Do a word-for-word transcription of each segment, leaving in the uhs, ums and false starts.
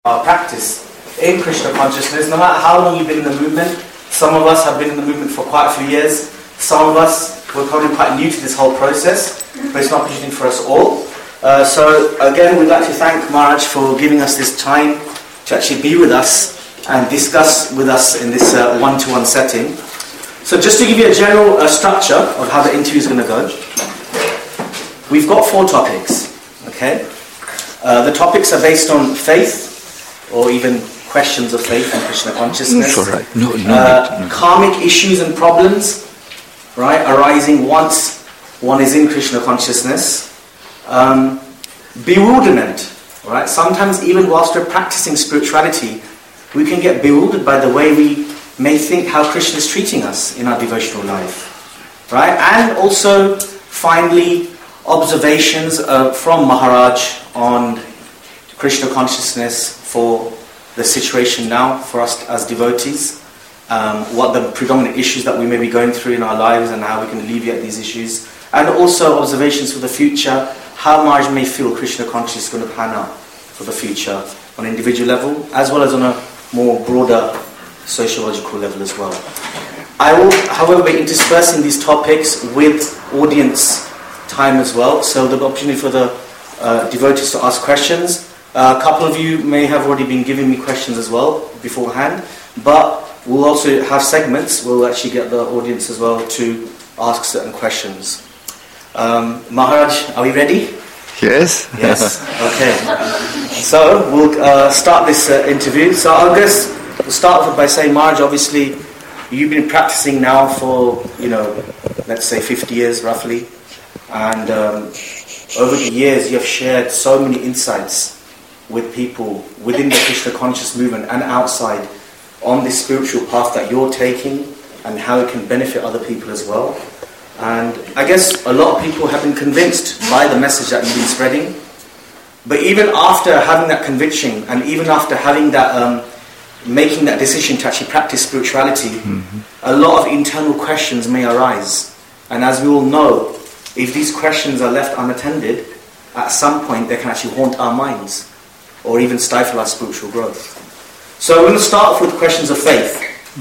our practice in Krishna consciousness, no matter how long you've been in the movement. Some of us have been in the movement for quite a few years. Some of us were probably quite new to this whole process, but it's an opportunity for us all. Uh, so again, we'd like to thank Maharaj for giving us this time to actually be with us and discuss with us in this uh, one-to-one setting. So just to give you a general uh, structure of how the interview is going to go, we've got four topics. Okay, uh, the topics are based on faith, or even questions of faith and Krishna consciousness. That's all right. No, no, uh, no. Karmic issues and problems, right, arising once one is in Krishna consciousness. Um, bewilderment, right? Sometimes even whilst we're practicing spirituality, we can get bewildered by the way we may think how Krishna is treating us in our devotional life, right? And also, finally, observations uh, from Maharaj on Krishna consciousness for the situation now for us as devotees, um, what the predominant issues that we may be going through in our lives and how we can alleviate these issues, and also observations for the future, how Maharaj may feel Krishna consciousness is going to pan out for the future on an individual level, as well as on a more broader sociological level as well. I will, however, be interspersing these topics with audience time as well, so there'll be opportunity for the uh, devotees to ask questions. Uh, a couple of you may have already been giving me questions as well beforehand, but we'll also have segments where we'll actually get the audience as well to ask certain questions. Um, Maharaj, are we ready? Yes. Yes. Okay. So we'll uh, start this uh, interview. So I'll just we'll start off by saying, Maharaj, obviously you've been practicing now for, you know, let's say fifty years roughly, and um, over the years you have shared so many insights with people within the Krishna conscious movement and outside on this spiritual path that you're taking and how it can benefit other people as well. And I guess a lot of people have been convinced by the message that you've been spreading. But even after having that conviction and even after having that, um, making that decision to actually practice spirituality, mm-hmm. a lot of internal questions may arise. And as we all know, if these questions are left unattended, at some point they can actually haunt our minds or even stifle our spiritual growth. So we're going to start off with questions of faith.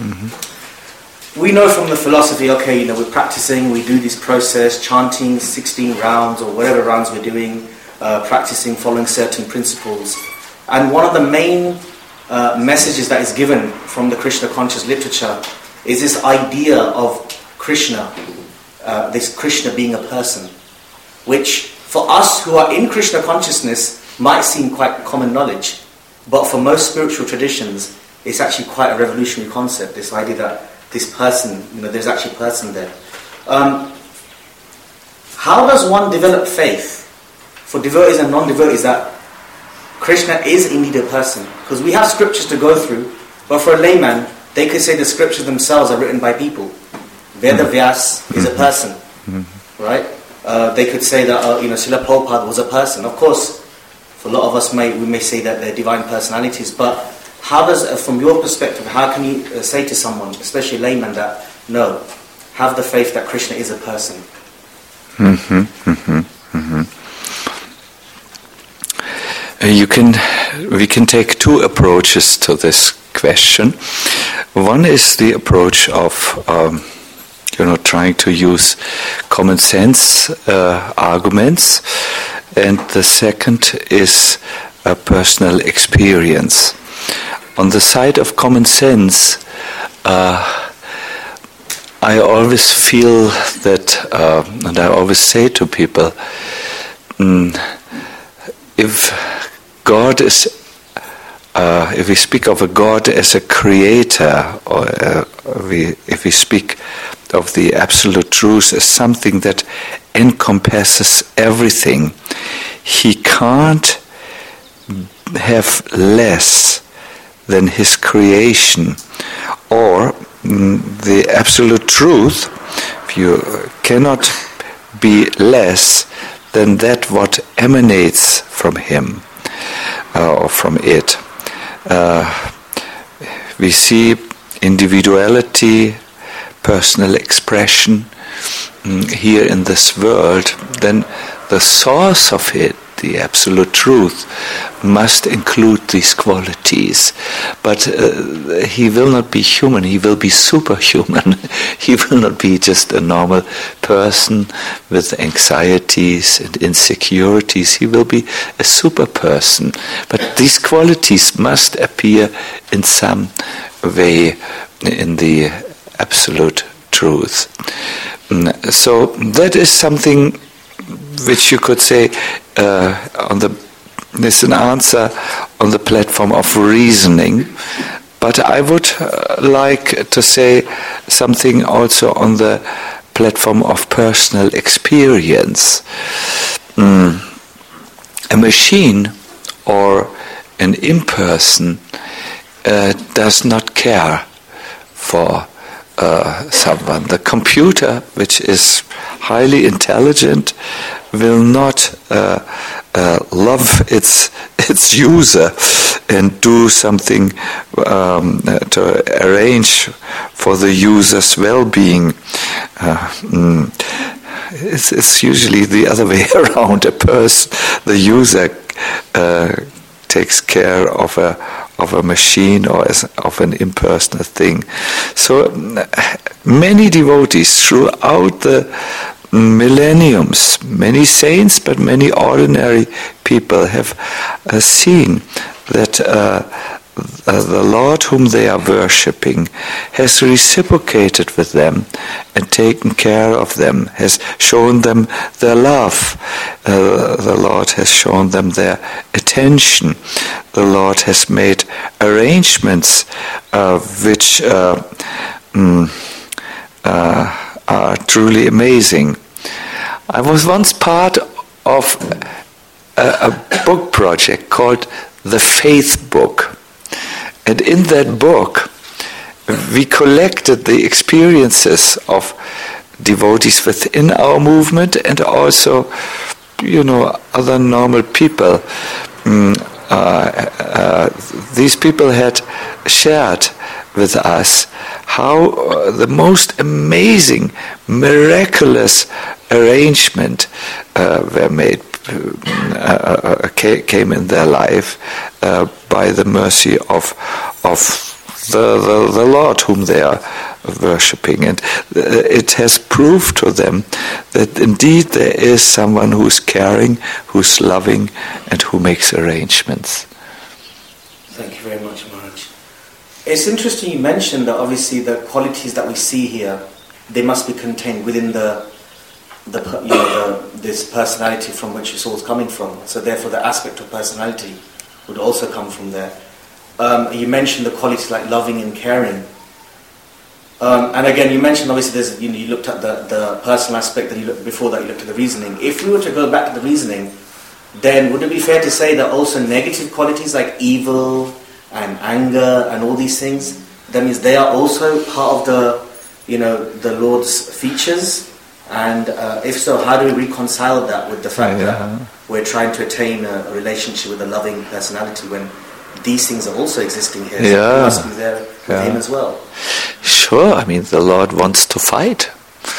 Mm-hmm. We know from the philosophy, okay, you know, we're practicing, we do this process, chanting sixteen rounds or whatever rounds we're doing, uh, practicing, following certain principles. And one of the main uh, messages that is given from the Krishna conscious literature is this idea of Krishna, uh, this Krishna being a person, which for us who are in Krishna consciousness might seem quite common knowledge, but for most spiritual traditions, it's actually quite a revolutionary concept, this idea that this person, you know, there's actually a person there. Um, how does one develop faith for devotees and non-devotees that Krishna is indeed a person? Because we have scriptures to go through, but for a layman, they could say the scriptures themselves are written by people. Veda Vyas is a person, right? Uh, they could say that, uh, you know, Srila Prabhupada was a person. Of course, for a lot of us, may we may say that they're divine personalities, but how does, uh, from your perspective, how can you uh, say to someone, especially a layman, that, no, have the faith that Krishna is a person? Mm-hmm, mm-hmm, mm-hmm. Uh, you can, we can take two approaches to this question. One is the approach of, um, you know, trying to use common sense uh, arguments, and the second is a personal experience. On the side of common sense, uh, I always feel that, uh, and I always say to people, mm, if God is, uh, if we speak of a God as a creator, or uh, we, if we speak of the absolute truth as something that encompasses everything, he can't have less than his creation, or mm, the absolute truth, you cannot be less than that what emanates from him uh, or from it. Uh, we see individuality, personal expression mm, here in this world, then the source of it the absolute truth, must include these qualities. But uh, he will not be human, he will be superhuman. He will not be just a normal person with anxieties and insecurities. He will be a super person. But these qualities must appear in some way in the absolute truth. So that is something which you could say uh, on the is an answer on the platform of reasoning, but I would uh, like to say something also on the platform of personal experience. Mm. A machine or an imperson uh, does not care for uh, someone. The computer, which is highly intelligent, will not uh, uh, love its its user and do something um, uh, to arrange for the user's well-being. Uh, mm, it's, it's usually the other way around. A person, the user, uh, takes care of a of a machine or as, of an impersonal thing. So many devotees throughout the millenniums, many saints, but many ordinary people have uh, seen that uh, uh, the Lord whom they are worshipping has reciprocated with them and taken care of them, has shown them their love. Uh, the Lord has shown them their attention. The Lord has made arrangements uh, which uh, mm, uh, are truly amazing. I was once part of a, a book project called The Faith Book. And in that book, we collected the experiences of devotees within our movement and also, you know, other normal people. Mm, uh, uh, these people had shared with us how uh, the most amazing, miraculous arrangement uh, were made, uh, uh, came in their life uh, by the mercy of of the, the, the Lord whom they are worshipping. And uh, it has proved to them that indeed there is someone who's caring, who's loving, and who makes arrangements. Thank you very much, Maharaj. It's interesting you mentioned that obviously the qualities that we see here, they must be contained within the, the you know, the, this personality from which it's all coming from. So therefore the aspect of personality would also come from there. Um, you mentioned the qualities like loving and caring. Um, and again, you mentioned obviously there's, you know, you looked at the, the personal aspect, that you looked, before that you looked at the reasoning. If we were to go back to the reasoning, then would it be fair to say that also negative qualities like evil and anger and all these things, that means they are also part of the, you know, the Lord's features? And uh, if so, how do we reconcile that with the fact yeah. that we're trying to attain a relationship with a loving personality when these things are also existing here? So yeah. we must be there with yeah. him as well. Sure, I mean, the Lord wants to fight.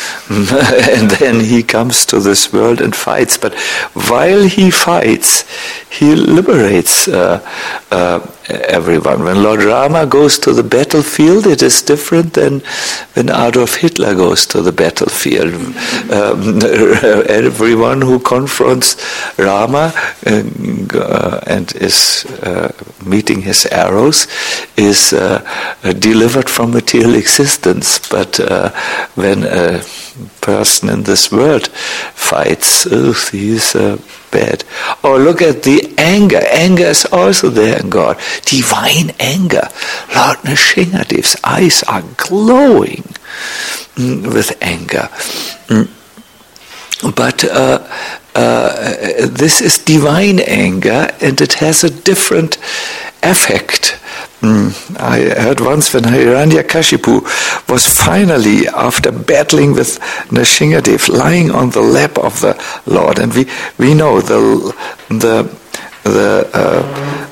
And then he comes to this world and fights. But while he fights, he liberates uh, uh, everyone. When Lord Rama goes to the battlefield, it is different than when Adolf Hitler goes to the battlefield. Um, everyone who confronts Rama uh, and is uh, meeting his arrows is uh, delivered from material existence. But uh, when a person in this world fights, oh, he's uh, bad. Or look at the anger. Anger is also there in God. Divine anger. Lord Nrsingadev's eyes are glowing mm, with anger. Mm. But uh, uh, this is divine anger, and it has a different effect. Mm. I heard once when Hiranyakashipu was finally, after battling with Nrsingadev, lying on the lap of the Lord, and we, we know the the the uh,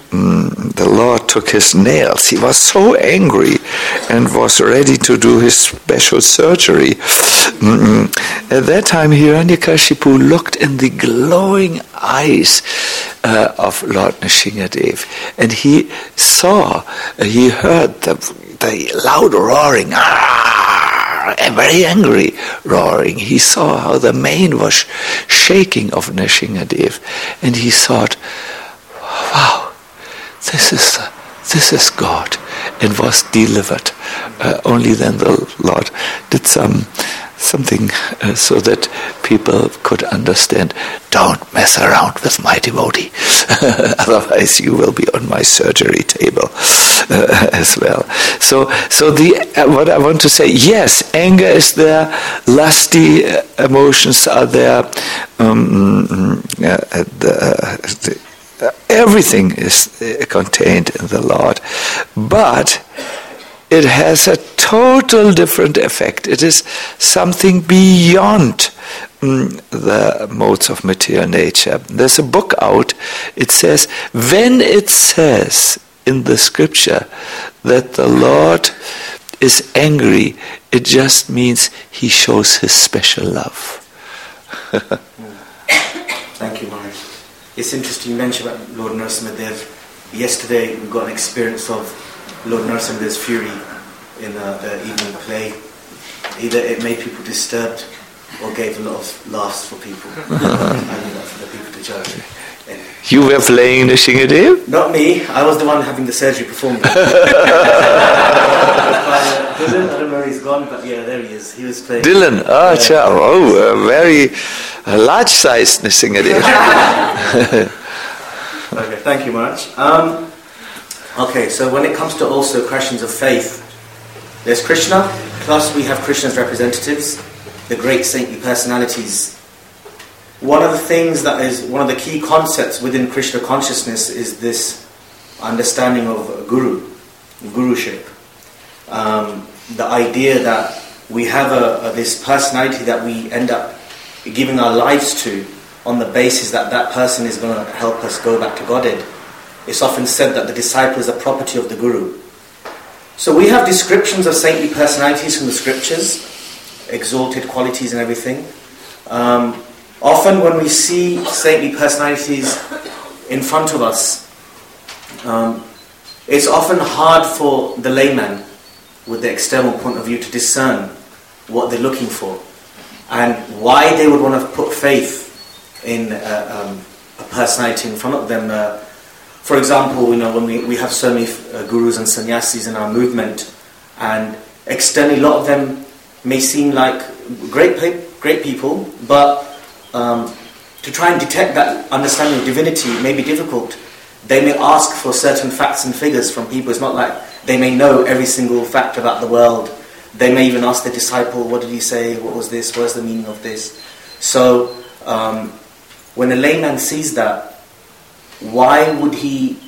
mm, the Lord took his nails, he was so angry and was ready to do his special surgery. Mm-mm. At that time, Hiranyakashipu looked in the glowing eyes uh, of Lord Nrsingadev, and he saw, uh, he heard the, the loud roaring, a very angry roaring. He saw how the mane was shaking of Nrsingadev, and he thought, wow, this is this is God, and was delivered. Uh, only then the Lord did some something uh, so that people could understand, don't mess around with my devotee, otherwise you will be on my surgery table uh, as well. So, so the uh, what I want to say, yes, anger is there, lusty uh, emotions are there, um, uh, the, uh, the, uh, everything is uh, contained in the Lord, but it has a total different effect. It is something beyond mm, the modes of material nature. There's a book out, it says, when it says in the scripture that the Lord is angry, it just means he shows his special love. Thank you, Maharaj. It's interesting you mentioned about Lord Nrsimhadev. Yesterday we got an experience of Lord Nrsimha's fury in uh, the evening play. Either it made people disturbed or gave a lot of laughs for people. I leave that for the people to judge. And you were playing Nrsingadev? not me, I was the one having the surgery performed. uh, Dylan, I don't know where he's gone, but yeah, there he is. He was playing. Dylan, ah, yeah. cha, oh, a very a large-sized Nrsingadev. Okay, thank you, Maharaj. Um, okay, so when it comes to also questions of faith, there's Krishna, plus we have Krishna's representatives, the great saintly personalities. One of the things that is, one of the key concepts within Krishna consciousness is this understanding of guru, guruship. Um, the idea that we have a, a, this personality that we end up giving our lives to on the basis that that person is going to help us go back to Godhead. It's often said that the disciple is a property of the guru. So we have descriptions of saintly personalities from the scriptures, exalted qualities and everything. Um, often when we see saintly personalities in front of us, um, it's often hard for the layman with the external point of view to discern what they're looking for and why they would want to put faith in uh, um, a personality in front of them. Uh, For example, you know, when we, we have so many uh, gurus and sannyasis in our movement, and externally a lot of them may seem like great great people, but um, to try and detect that understanding of divinity may be difficult. They may ask for certain facts and figures from people. It's not like they may know every single fact about the world. They may even ask the disciple, what did he say, what was this, what is the meaning of this? So um, when a layman sees that, why would he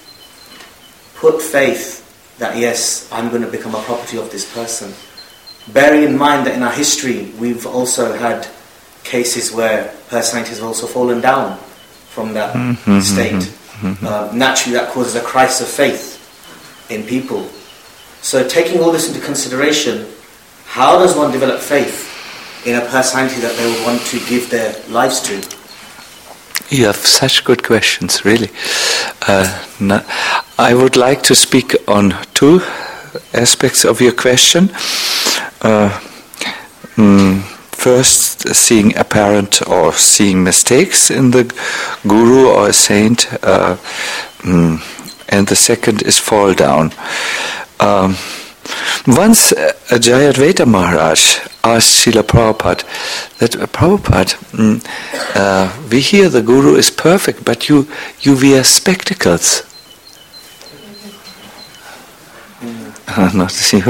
put faith that, yes, I'm going to become a property of this person? Bearing in mind that in our history, we've also had cases where personalities have also fallen down from that mm-hmm, state. Mm-hmm. Uh, naturally, that causes a crisis of faith in people. So taking all this into consideration, how does one develop faith in a personality that they would want to give their lives to? You have such good questions, really. Uh, no, I would like to speak on two aspects of your question. Uh, mm, first, seeing apparent or seeing mistakes in the guru or a saint, uh, mm, and the second is fall down. Um, once uh, Jayadvaita Maharaj asked Srila Prabhupada that, uh, Prabhupada, mm, uh, we hear the guru is perfect, but you, you wear spectacles. Uh, not you.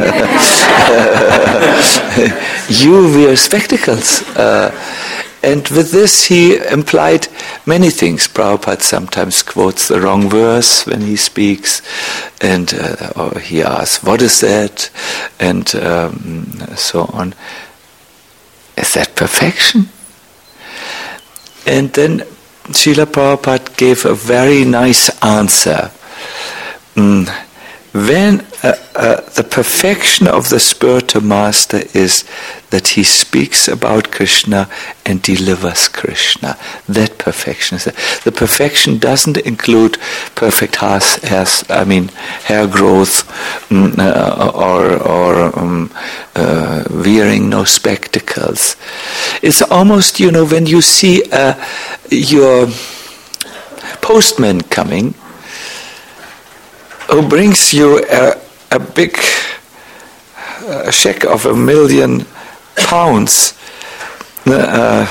You wear spectacles. Uh, and with this he implied many things. Prabhupada sometimes quotes the wrong verse when he speaks, and uh, or he asks, what is that? And um, so on. Is that perfection? And then Srila Prabhupada gave a very nice answer. Mm. When uh, uh, the perfection of the spiritual master is that he speaks about Krishna and delivers Krishna. That perfection is the perfection doesn't include perfect hair, hair I mean hair growth mm, uh, or or um, uh, wearing no spectacles. It's almost, you know, when you see uh, your postman coming, who brings you a, a big uh, check of a million pounds, uh,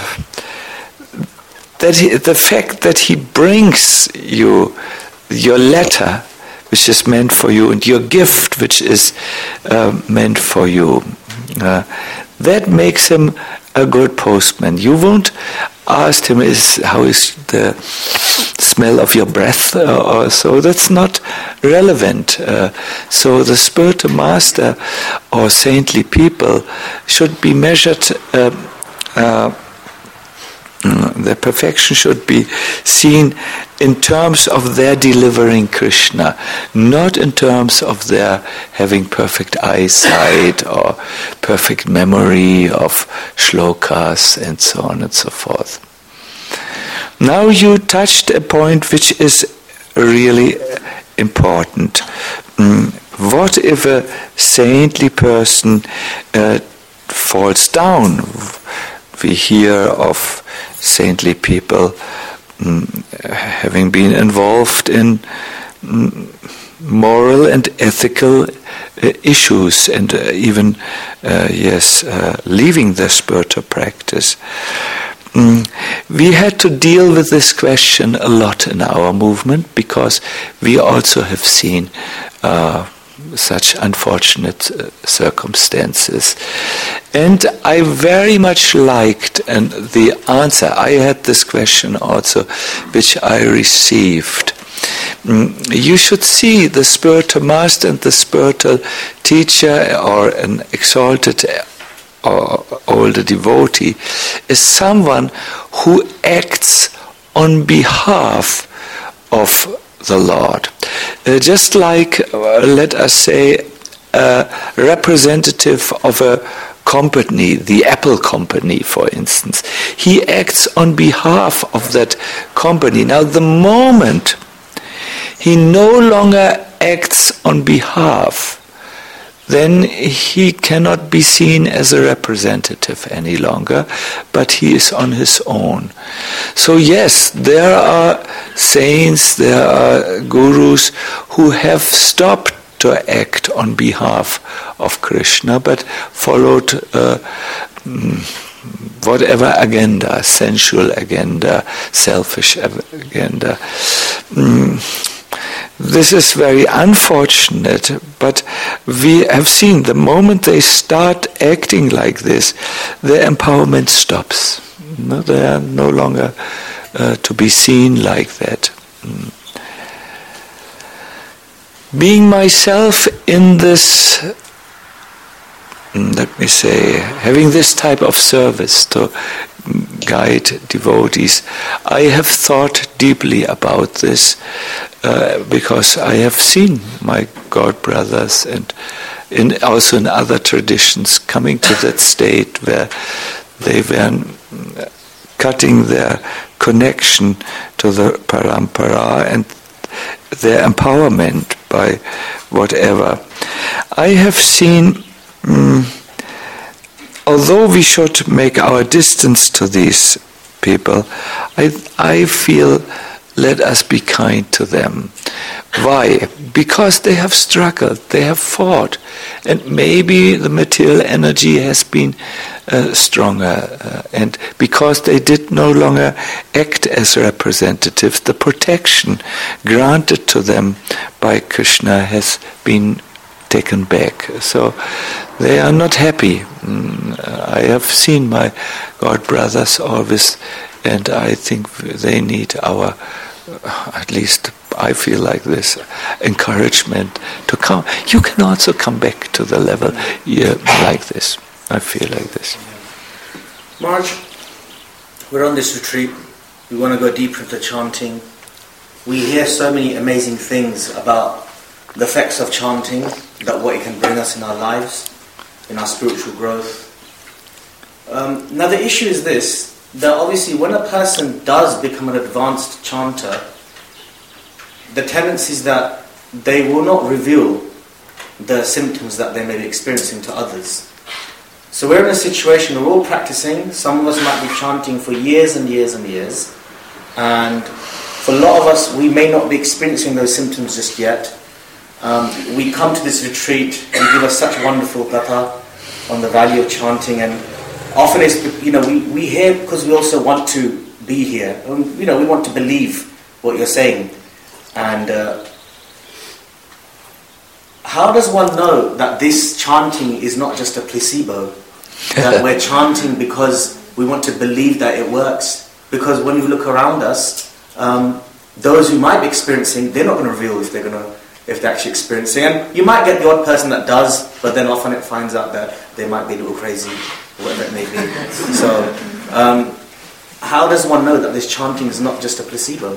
that he, the fact that he brings you your letter, which is meant for you, and your gift, which is uh, meant for you, uh, that makes him a good postman. You won't ask him, "Is how is the smell of your breath?" Uh, or so. That's not relevant. Uh, so the spiritual master or saintly people should be measured. Uh, uh, their perfection should be seen in terms of their delivering Krishna, not in terms of their having perfect eyesight or perfect memory of shlokas and so on and so forth. Now you touched a point which is really important. Mm, what if a saintly person uh, falls down? We hear of saintly people mm, having been involved in mm, moral and ethical uh, issues, and uh, even uh, yes, uh, leaving the spiritual practice. Mm, we had to deal with this question a lot in our movement because we also have seen uh, such unfortunate uh, circumstances. And I very much liked and the answer. I had this question also, which I received. Mm, you should see the spiritual master and the spiritual teacher or an exalted or older devotee is someone who acts on behalf of the Lord. Uh, just like, uh, let us say, a representative of a company, the Apple company, for instance. He acts on behalf of that company. Now, the moment he no longer acts on behalf, then he cannot be seen as a representative any longer, but he is on his own. So yes, there are saints, there are gurus who have stopped to act on behalf of Krishna, but followed uh, whatever agenda, sensual agenda, selfish agenda. Mm. This is very unfortunate, but we have seen the moment they start acting like this, their empowerment stops. No, they are no longer uh, to be seen like that. Mm. Being myself in this, let me say, having this type of service to guide devotees, I have thought deeply about this uh, because I have seen my god brothers and in, also in other traditions coming to that state where they were cutting their connection to the parampara and their empowerment by whatever. I have seen, um, although we should make our distance to these people, I, I feel let us be kind to them. Why? Because they have struggled, they have fought, and maybe the material energy has been uh, stronger, uh, and because they did no longer act as representatives, the protection granted to them by Krishna has been taken back. So they are not happy. Mm, I have seen my god brothers always, and I think they need our, at least I feel like this, encouragement to come. You can also come back to the level yeah, like this. I feel like this. Marge, we're on this retreat We want to go deeper into chanting. We hear so many amazing things about the effects of chanting, that what it can bring us in our lives, in our spiritual growth. Um, now the issue is this, that obviously when a person does become an advanced chanter, the tendency is that they will not reveal the symptoms that they may be experiencing to others. So we're in a situation where we're all practicing. Some of us might be chanting for years and years and years, and for a lot of us we may not be experiencing those symptoms just yet. Um, we come to this retreat, you give us such wonderful katha on the value of chanting, and often it's, you know, we, we hear because we also want to be here. Um, you know, we want to believe what you're saying. And uh, how does one know that this chanting is not just a placebo? That we're chanting because we want to believe that it works? Because when you look around us, um, those who might be experiencing, they're not going to reveal if they're going to, if they're actually experiencing. And you might get the odd person that does, but then often it finds out that they might be a little crazy, or whatever it may be. So, um, how does one know that this chanting is not just a placebo?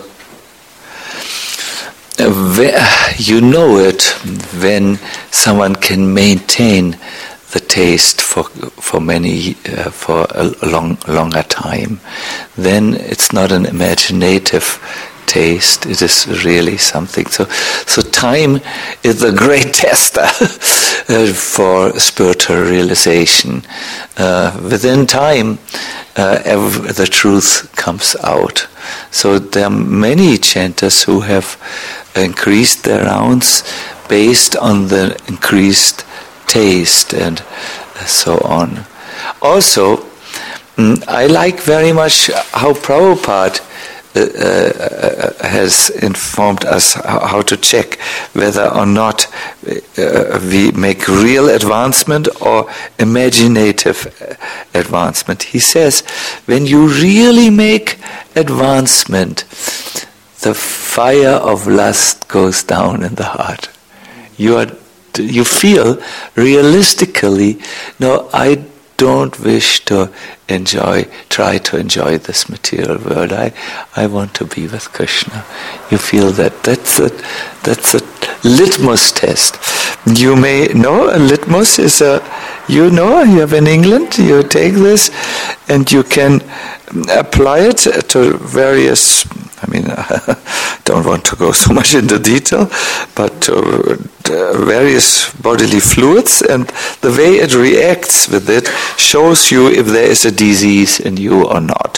You know it when someone can maintain the taste for for many uh, for a long longer time. Then it's not an imaginative taste; it is really something. So, so time is a great tester uh, for spiritual realization. Uh, within time, uh, ev- the truth comes out. So there are many chanters who have increased their rounds based on the increased taste and so on. Also, mm, I like very much how Prabhupada uh, uh, has informed us how, how to check whether or not uh, we make real advancement or imaginative advancement. He says, when you really make advancement, the fire of lust goes down in the heart. You are, you feel realistically, no, I don't wish to enjoy, try to enjoy this material world. I, I want to be with Krishna. You feel that. That's a, that's a litmus test. You may know a litmus is a, you know, you have in England, you take this and you can apply it to various, I mean, I don't want to go so much into detail, but uh, various bodily fluids, and the way it reacts with it shows you if there is a disease in you or not.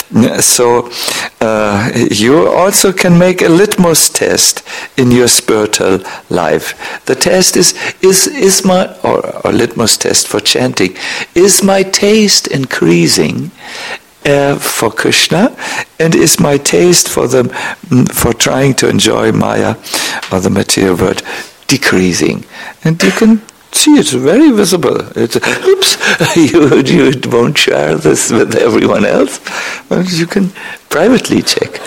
So uh, you also can make a litmus test in your spiritual life. The test is, is, is my, or, or litmus test for chanting, is my taste increasing Uh, for Krishna, and is my taste for the for trying to enjoy Maya or the material world decreasing? And you can see it's very visible. It's, oops, you, you won't share this with everyone else, but you can privately check.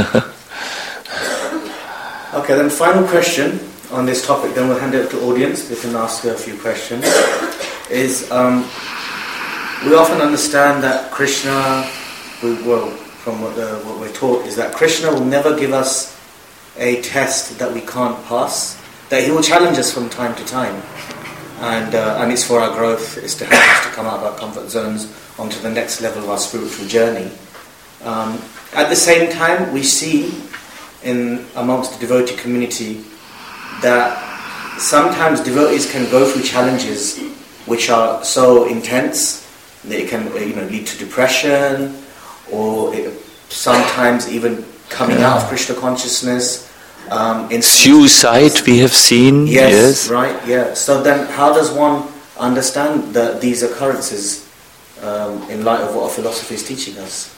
Okay, then final question on this topic, then we'll hand it to the audience. They can ask a few questions. Is um, we often understand that Krishna, we, well, from what, uh, what we're taught, is that Krishna will never give us a test that we can't pass, that he will challenge us from time to time. And uh, and it's for our growth, it's to help us to come out of our comfort zones onto the next level of our spiritual journey. Um, at the same time, we see in amongst the devotee community that sometimes devotees can go through challenges which are so intense that it can, you know, lead to depression, or it, sometimes even coming out of Krishna consciousness. Um, in Suicide, we have seen. Yes, yes, right, yeah. So then, how does one understand the, these occurrences um, in light of what our philosophy is teaching us?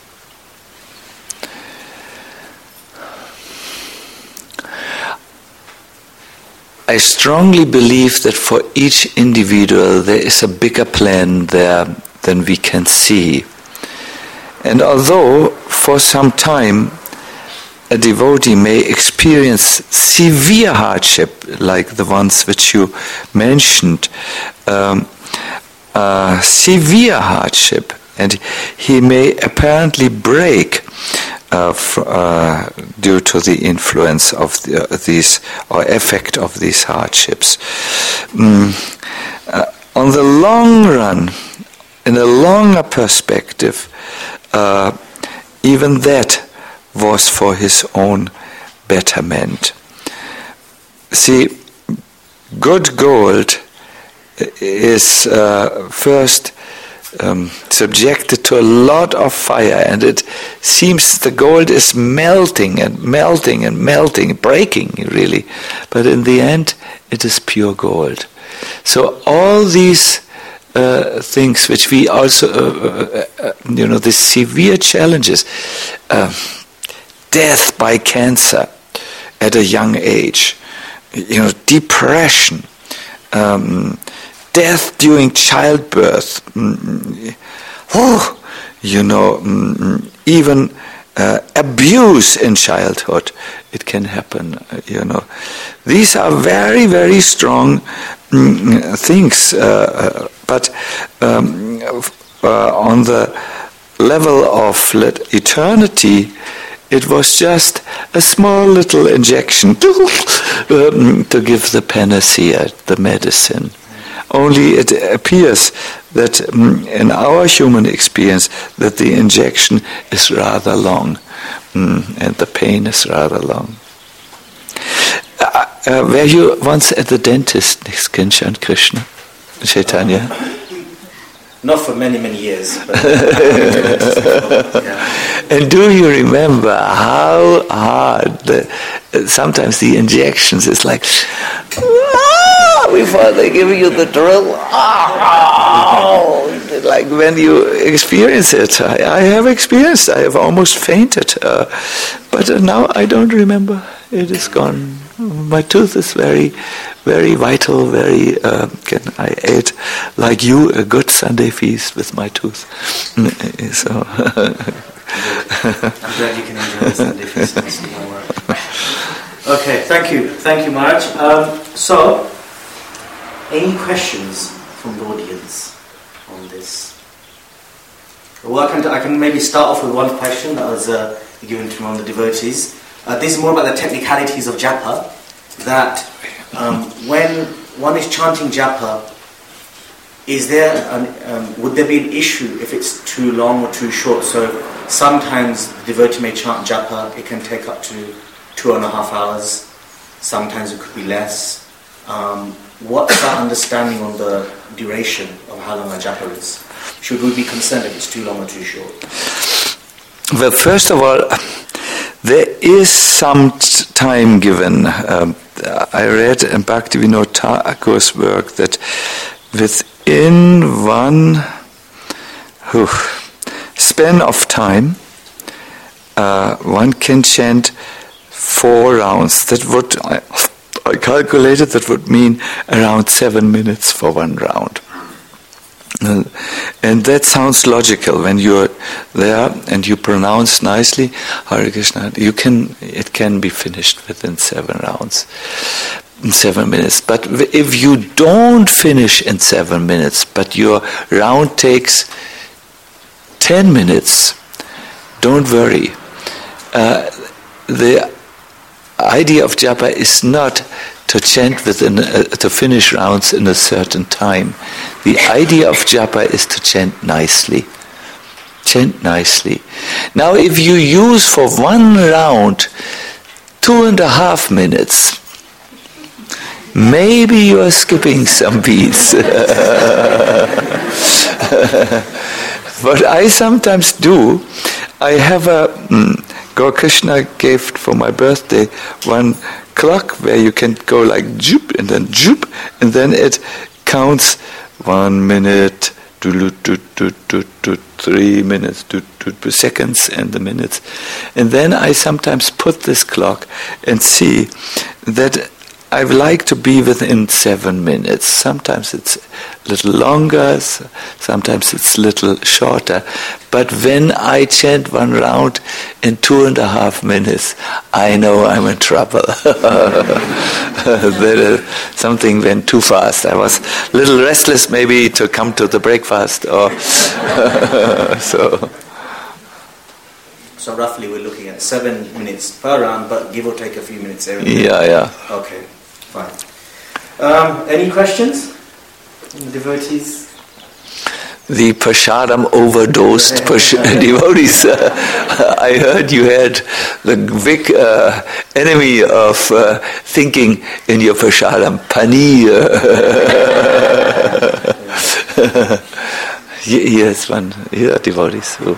I strongly believe that for each individual there is a bigger plan there than we can see. And although for some time a devotee may experience severe hardship, like the ones which you mentioned, um, uh, severe hardship and he may apparently break uh, f- uh, due to the influence of the, uh, these or effect of these hardships. Mm. Uh, on the long run, in a longer perspective, uh, even that was for his own betterment. See, good gold is uh, first um, subjected to a lot of fire, and it seems the gold is melting and melting and melting, breaking really, but in the end it is pure gold. So all these uh, things which we also, uh, uh, you know, these severe challenges, uh, death by cancer at a young age, you know, depression, um, death during childbirth, mm, oh, you know, mm, even uh, abuse in childhood, it can happen, you know. These are very, very strong mm, things, uh, but um, uh, on the level of let, eternity, it was just a small little injection to, um, to give the panacea, the medicine. Only it appears that um, in our human experience that the injection is rather long um, and the pain is rather long. Uh, uh, were you once at the dentist, Kinchan Krishna, Chaitanya? Not for many, many years. But yeah. And do you remember how hard the, sometimes the injections is like, ah, before they give you the drill, ah, like when you experience it. I, I have experienced, I have almost fainted. Uh, but uh, now I don't remember. It is gone. My tooth is very, very vital, very, uh, can I ate, like you, a good Sunday feast with my tooth. So. I'm glad you can enjoy the Sunday feast and see my work. Okay, thank you. Thank you, Maharaj. Um, so, any questions from the audience on this? Well, I can, I can maybe start off with one question that was uh, given to me on the devotees. Uh, this is more about the technicalities of japa, that um, when one is chanting japa, is there an, um, would there be an issue if it's too long or too short? So sometimes the devotee may chant japa, it can take up to two and a half hours, sometimes it could be less. Um, what's our understanding on the duration of how long a japa is? Should we be concerned if it's too long or too short? Well, first of all, there is some t- time given. Um, I read in Bhaktivinoda Thakur's work that within one whew, span of time, uh, one can chant four rounds. That would, I, I calculated, that would mean around seven minutes for one round. Uh, and that sounds logical when you're there and you pronounce nicely Hare Krishna. You can, it can be finished within seven rounds, in seven minutes. But if you don't finish in seven minutes, but your round takes ten minutes, don't worry. Uh, the idea of japa is not to chant within, uh, to finish rounds in a certain time. The idea of japa is to chant nicely. Chant nicely. Now, if you use for one round two and a half minutes, maybe you are skipping some beats. What I sometimes do, I have a mm, Gaur Krishna gift for my birthday, one clock where you can go like joop and then joop, and then it counts one minute, do do do do do three minutes, do do do seconds, and the minutes, and then I sometimes put this clock and see that I like to be within seven minutes. Sometimes it's a little longer, sometimes it's a little shorter. But when I chant one round in two and a half minutes, I know I'm in trouble. There, something went too fast. I was a little restless maybe to come to the breakfast. Or so. So roughly we're looking at seven minutes per round, but give or take a few minutes every day. Yeah, yeah. Okay, fine. Um, any questions? Devotees? The Prashadam overdosed Prash- devotees. Uh, I heard you had the big uh, enemy of uh, thinking in your Prashadam, paneer. Yes, one. Here are devotees. Who,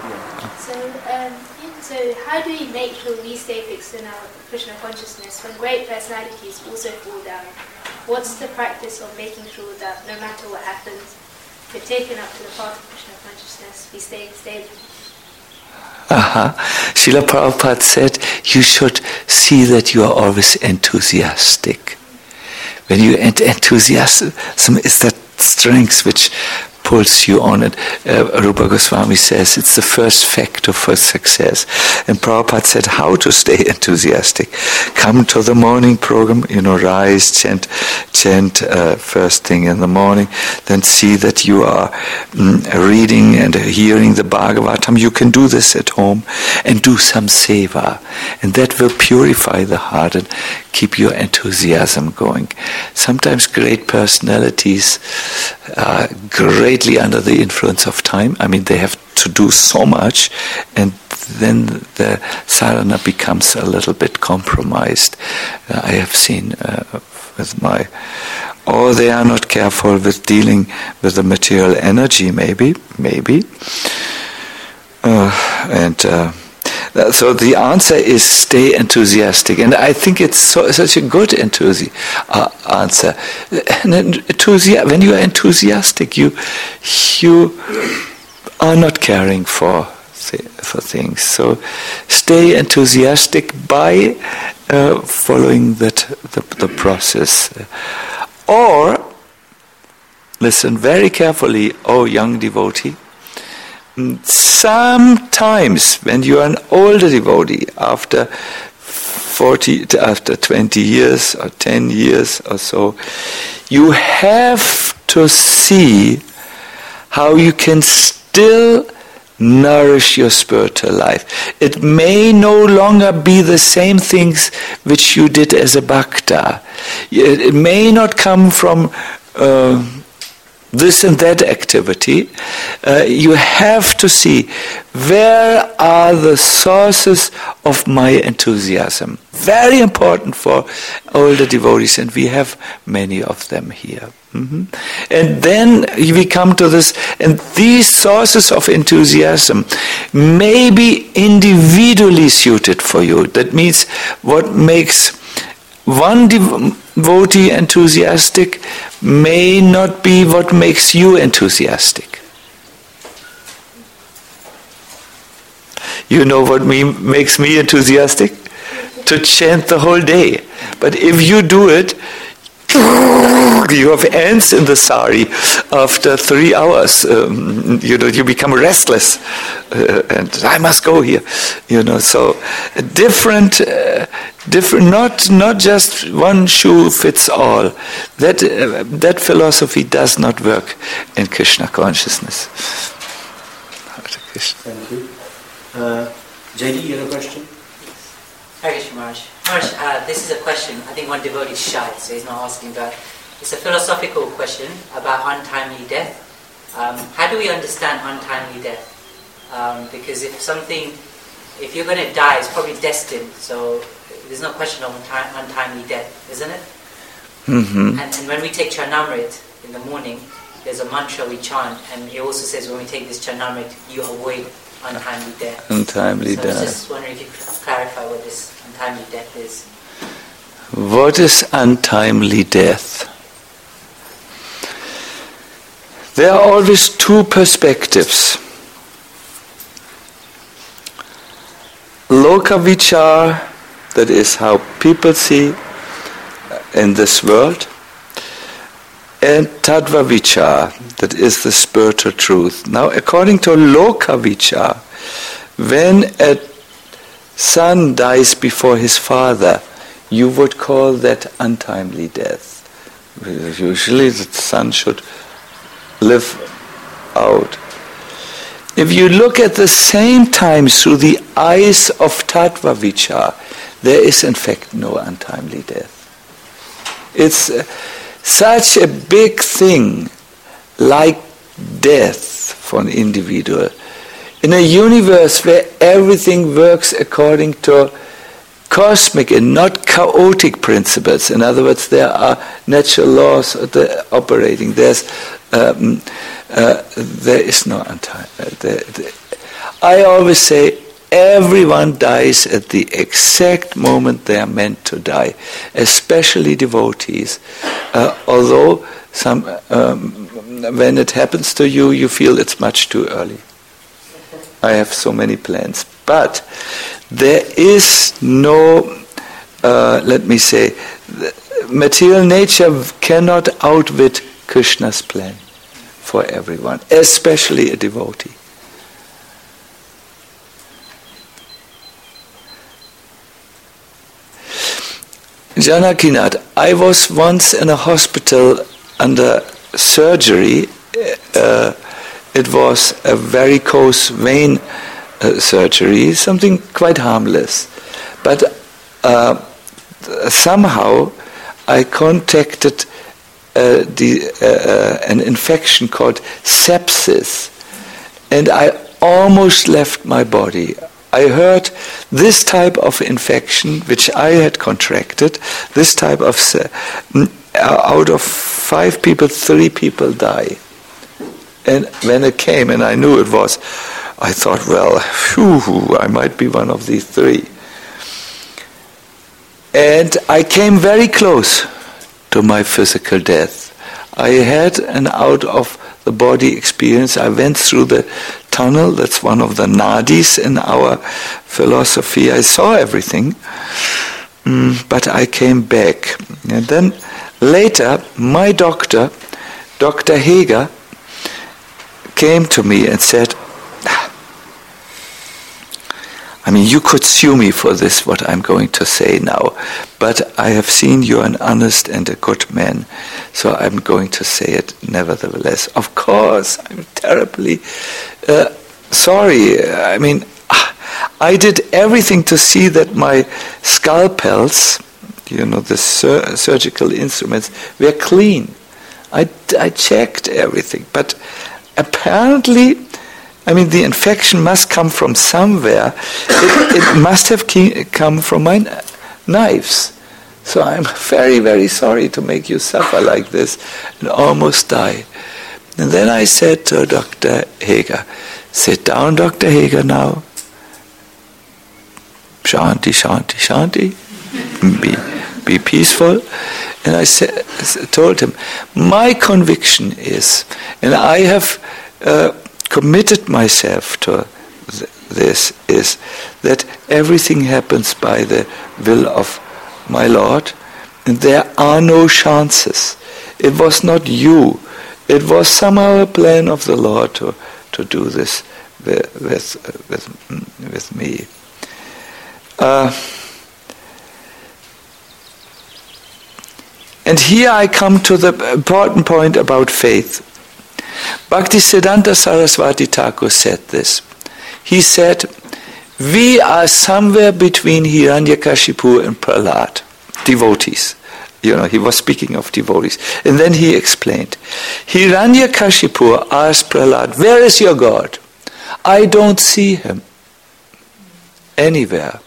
How do we make sure we stay fixed in our Krishna consciousness when great personalities also fall down? What's the practice of making sure that no matter what happens, we're taken up to the path of Krishna consciousness, we stay stable? Uh-huh. Srila Prabhupada said, you should see that you are always enthusiastic. When you ent- enthusiasm is that strength which pulls you on it. Uh, Rupa Goswami says it's the first factor for success. And Prabhupada said how to stay enthusiastic. Come to the morning program, you know, rise, chant, chant uh, first thing in the morning, then see that you are mm, reading and hearing the Bhagavatam. You can do this at home and do some seva. And that will purify the heart and keep your enthusiasm going. Sometimes great personalities are greatly under the influence of time. I mean, they have to do so much, and then the sadhana becomes a little bit compromised. Uh, I have seen uh, with my... Or they are not careful with dealing with the material energy, maybe, maybe. Uh, and... Uh, So the answer is stay enthusiastic, and I think it's so, such a good enthusi- uh, answer. And enthusi- when you are enthusiastic, you you are not caring for th- for things. So stay enthusiastic by uh, following that the, the process, or listen very carefully, oh young devotee. Sometimes, when you are an older devotee, after forty, after twenty years or ten years or so, you have to see how you can still nourish your spiritual life. It may no longer be the same things which you did as a bhakta. It may not come from Uh, this and that activity. Uh, you have to see where are the sources of my enthusiasm. Very important for older devotees, and we have many of them here. Mm-hmm. And then we come to this, and these sources of enthusiasm may be individually suited for you. That means what makes one devotee enthusiastic may not be what makes you enthusiastic. You know what me, makes me enthusiastic? To chant the whole day. But if you do it, you have ants in the sari after three hours. Um, you know, you become restless, uh, and I must go here. You know, so different, uh, different. Not not just one shoe fits all. That uh, that philosophy does not work in Krishna consciousness. Thank you. Uh, J D, you have a question? Hare Krishna Maharaj. Maharaj, uh, this is a question. I think one devotee is shy, so he's not asking about. It's a philosophical question about untimely death. Um, how do we understand untimely death? Um, because if something, if you're going to die, it's probably destined. So there's no question of unti- untimely death, isn't it? Mm-hmm. And, and when we take Charnamrit in the morning, there's a mantra we chant, and it also says when we take this Charnamrit, you avoid untimely death. Untimely so death. I was just wondering if you could clarify what this untimely death is. What is untimely death? There are always two perspectives. Loka vichar, that is how people see, in this world, and Tattva Vichar, that is the spiritual truth. Now, according to Loka Vichar, when a son dies before his father, you would call that untimely death. Usually the son should live out. If you look at the same time through the eyes of Tattva Vichar, there is in fact no untimely death. It's uh, such a big thing, like death for an individual. In a universe where everything works according to cosmic and not chaotic principles, in other words, there are natural laws operating. There's, um, uh, there is no untime. Uh, there, there. I always say, everyone dies at the exact moment they are meant to die, especially devotees. Uh, although some, um, when it happens to you, you feel it's much too early. I have so many plans. But there is no, uh, let me say, material nature cannot outwit Krishna's plan for everyone, especially a devotee. Janakinath, I was once in a hospital under surgery. Uh, it was a varicose vein uh, surgery, something quite harmless. But uh, somehow I contacted uh, the, uh, an infection called sepsis, and I almost left my body. I heard this type of infection, which I had contracted, this type of, uh, out of five people, three people die. And when it came, and I knew it was, I thought, well, whew, I might be one of these three. And I came very close to my physical death. I had an out of the body experience. I went through the tunnel, that's one of the nadis in our philosophy. I saw everything, mm, but I came back. And then later, my doctor, Doctor Heger, came to me and said, I mean, you could sue me for this, what I'm going to say now, but I have seen you're an honest and a good man, so I'm going to say it nevertheless. Of course, I'm terribly uh, sorry. I mean, I did everything to see that my scalpels, you know, the sur- surgical instruments, were clean. I, I checked everything, but apparently, I mean, the infection must come from somewhere. It, it must have ke- come from my n- knives. So I'm very, very sorry to make you suffer like this and almost die. And then I said to Doctor Heger, sit down, Doctor Heger, now. Shanti, shanti, shanti. Be, be peaceful. And I said, told him, my conviction is, and I have uh, committed myself to th- this, is that everything happens by the will of my Lord, and there are no chances. It was not you. It was somehow a plan of the Lord to, to do this with, with, with, with me. Uh, and here I come to the important point about faith. Bhaktisiddhanta Saraswati Thakur said this. He said, we are somewhere between Hiranyakashipu and Prahlad, devotees. You know, he was speaking of devotees. And then he explained, Hiranyakashipu asked Prahlad, where is your God? I don't see him anywhere.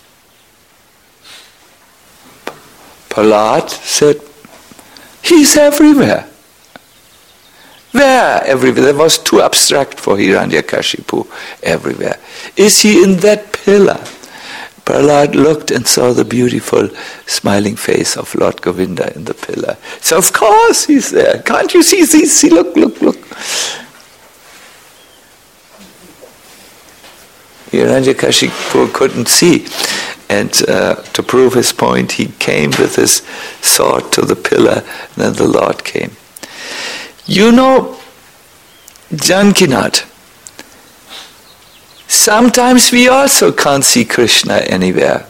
Prahlad said, he's everywhere. Where? Everywhere. That was too abstract for Hiranyakashipu. Everywhere. Is he in that pillar? Prahlad looked and saw the beautiful smiling face of Lord Govinda in the pillar. So of course he's there. Can't you see? See, see, look, look, look. Hiranyakashipu couldn't see. And uh, to prove his point, he came with his sword to the pillar, and then the Lord came. You know, Janakinath, sometimes we also can't see Krishna anywhere.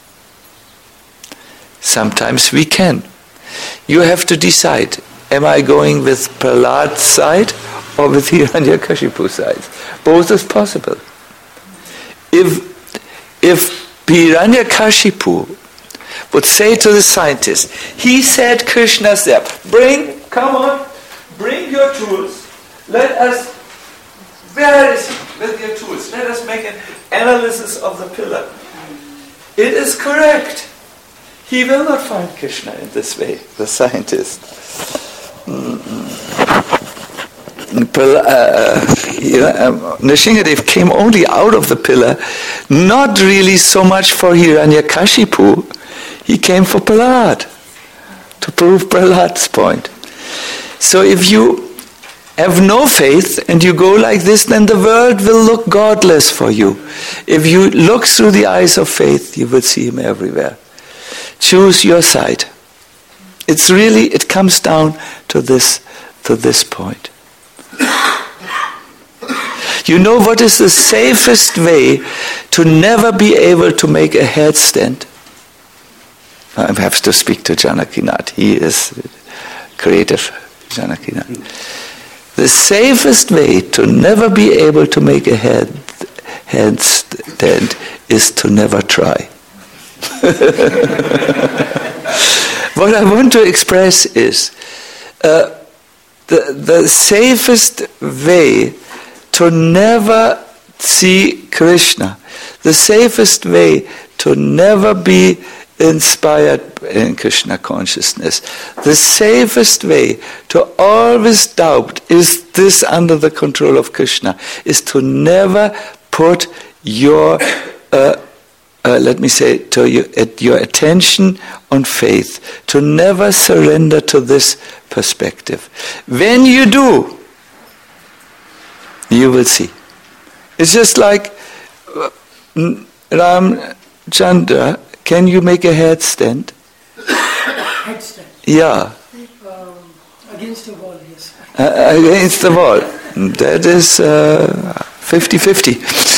Sometimes we can. You have to decide, am I going with Prahlad's side or with Hiranyakashipu's side? Both is possible. If if Hiranyakashipu would say to the scientist, he said Krishna's there, bring, come on, bring your tools, let us, where is he with your tools? Let us make an analysis of the pillar. It is correct. He will not find Krishna in this way, the scientist. Mm-hmm. Uh, Nrsingadev came only out of the pillar, not really so much for Hiranyakashipu, he came for Prahlad, to prove Prahlad's point. So if you have no faith and you go like this, then the world will look godless for you. If you look through the eyes of faith, you will see him everywhere. Choose your side. It's really, it comes down to this, to this point. You know what is the safest way to never be able to make a headstand? I have to speak to Janakinath. He is creative, Janakinath. The safest way to never be able to make a head headstand is to never try. What I want to express is uh, the, the safest way to never see Krishna, the safest way to never be inspired in Krishna consciousness, the safest way to always doubt, is this under the control of Krishna, is to never put your uh, Uh, let me say, to you, at your attention on faith, to never surrender to this perspective. When you do, you will see. It's just like uh, Ram Chandra, can you make a headstand? Headstand? Yeah. Um, against the wall, yes. Uh, against the wall. That is uh, fifty-fifty.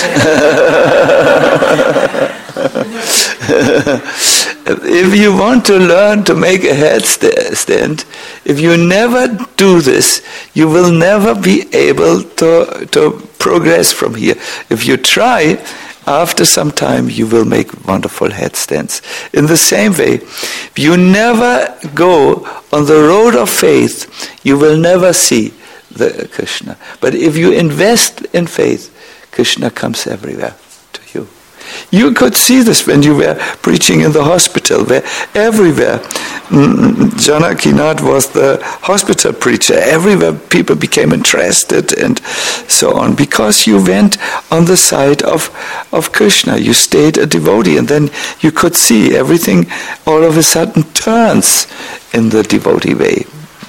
If you want to learn to make a headstand, if you never do this, you will never be able to, to progress from here. If you try, after some time you will make wonderful headstands. In the same way, if you never go on the road of faith, you will never see the Krishna. But if you invest in faith, Krishna comes everywhere to you. You could see this when you were preaching in the hospital, where everywhere Janakinath was the hospital preacher. Everywhere people became interested and so on, because you went on the side of, of Krishna. You stayed a devotee, and then you could see everything all of a sudden turns in the devotee way.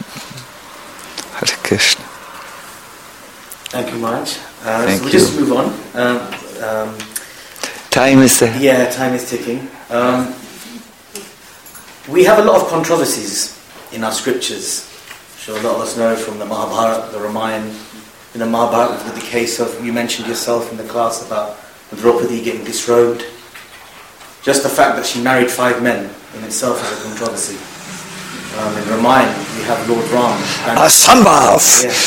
Hare Krishna. Thank you, Maharaj. Uh, Thank so we'll you. just move on. Um, um, time is there. Yeah, time is ticking. Um, we have a lot of controversies in our scriptures. I'm sure a lot of us know from the Mahabharata, the Ramayana. In the Mahabharata, with the case of, you mentioned yourself in the class about Draupadi getting disrobed. Just the fact that she married five men in itself is a controversy. Um, in Ramayana, we have Lord Ram. A Sambhav!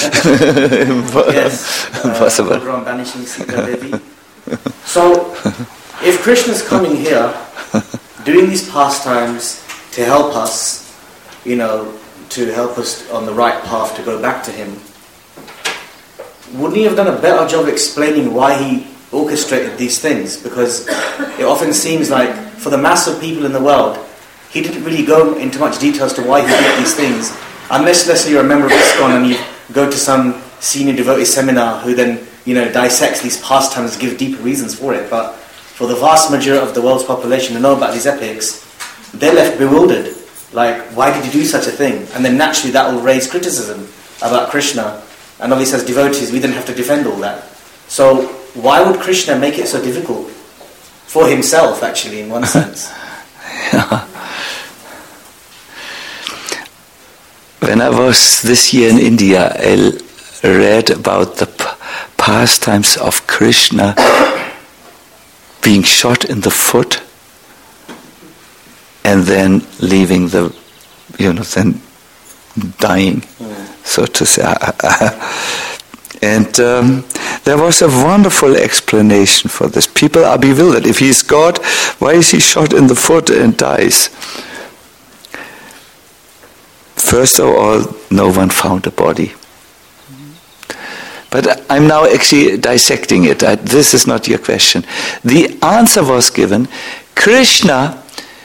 Yeah. Yes. Uh, Impossible. Lord Ram banishing Sita Devi. So, if Krishna's coming here, doing these pastimes to help us, you know, to help us on the right path to go back to him, wouldn't he have done a better job explaining why he orchestrated these things? Because it often seems like, for the mass of people in the world, he didn't really go into much detail as to why he did these things, unless, let's say, you're a member of ISKCON and you go to some senior devotee seminar who then, you know, dissects these pastimes, give deeper reasons for it. But for the vast majority of the world's population to know about these epics, they're left bewildered. Like, why did you do such a thing? And then naturally that will raise criticism about Krishna. And obviously as devotees, we then have to defend all that. So why would Krishna make it so difficult for himself, actually, in one sense. Yeah. When I was this year in India, I read about the p- pastimes of Krishna being shot in the foot and then leaving the, you know, then dying, mm. so to say. And um, there was a wonderful explanation for this. People are bewildered. If he's God, why is he shot in the foot and dies? First of all, no one found a body. But I'm now actually dissecting it. I, this is not your question. The answer was given. Krishna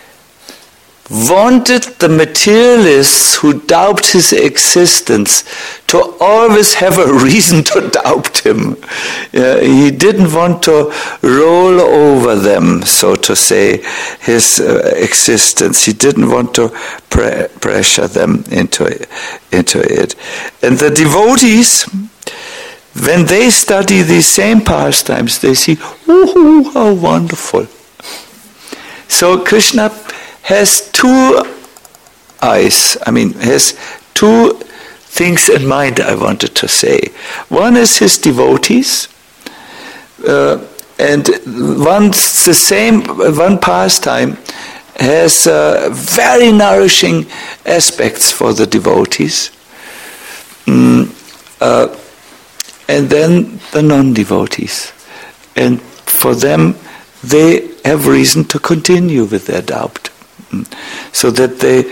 wanted the materialists who doubt his existence to always have a reason to doubt him. Uh, he didn't want to roll over them, so to say, his uh, existence. He didn't want to pre- pressure them into it, into it. And the devotees, when they study these same pastimes, they see, oh, how wonderful. So Krishna has two eyes, I mean, has two things in mind I wanted to say. One is his devotees, uh, and one's the same, one pastime has uh, very nourishing aspects for the devotees. Mm, uh, and then the non-devotees. And for them, they have reason to continue with their doubt. So that they,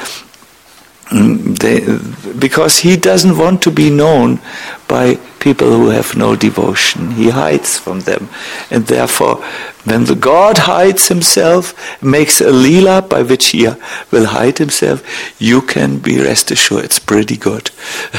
they, because he doesn't want to be known by people who have no devotion. He hides from them. And therefore, when the God hides himself, makes a lila by which he will hide himself, you can be rest assured it's pretty good.